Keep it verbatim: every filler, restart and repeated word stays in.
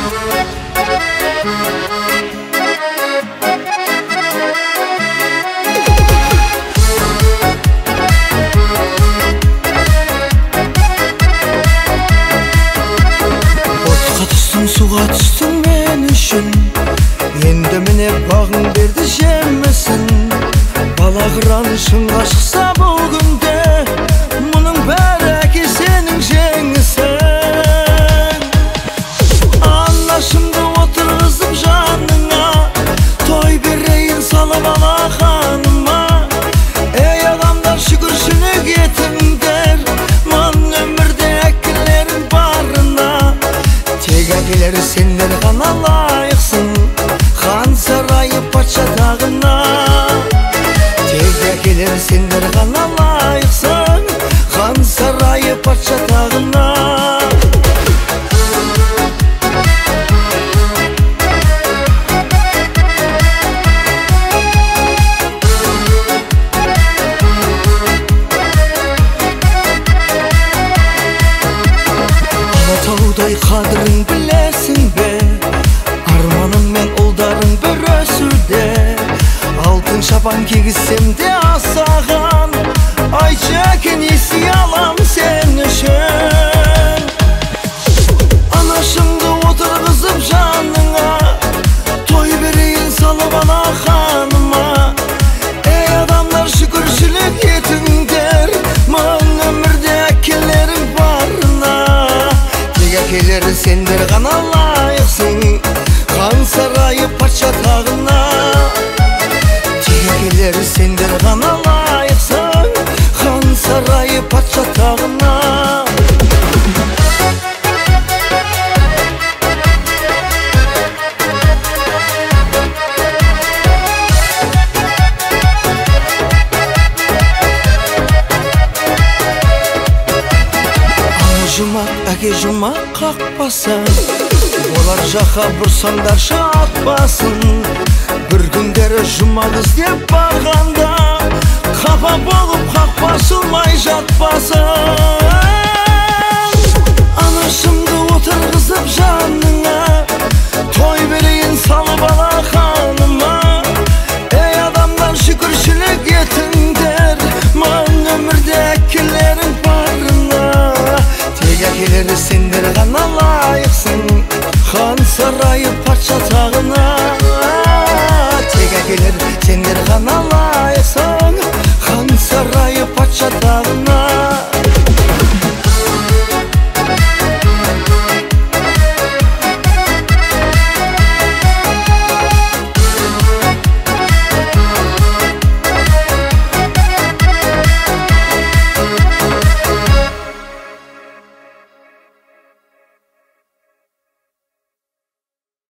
Суға түстің мен үшін, енді міне бағың берді жемесін. Бала қыран шыңға шықса бұл күнде, мұның бәрі әке сенің жеңісің. Анашымды отырғызып жаныңа, той берейін салып ала ханыма. Ей адамдар шүкіршілік етіңдер, мұн өмірде әкелерің барына. Тек әкелері сендер ғана лайықсың, хан сарайы патша тағына. Тек әкелері сендер ғана лайықсың, хан сарайы патша тағына. Алатаудай қадірін білесің бе, арманың мен ұлдарың бір өсуде. Алтын шапан кигізсем де асаған, айтшы әке несие алам сен үшін. Анашымды отырғызып жаныңа, той берейін салып ана ханыма. Ей адамдар шүкіршілік етіңдер, мұн өмірде әкелерің барына. Әкелері сендер ғана лайықсың, хан сарайы патша тағына. Тек әкелері сендер ғана лайықсың, хан сарайы патша тағына. Жұмақ, әке жұмақ қақпасын, олар жаққа бұрсаңдаршы атпасын. Бір күндері жұмақ іздеп барғанда, қапа болып қақпа ашылмай жатпасын. Анашымды отырғызып жаныңа, той берейін салып ала ханыма. Ей адамдар шүкіршілік етіңдер, мұн өмірде әкелерің барына. Тек әкелері сендер ғана лайықсың, хан сарайы патша тағына. Тек әкелері сендер ғана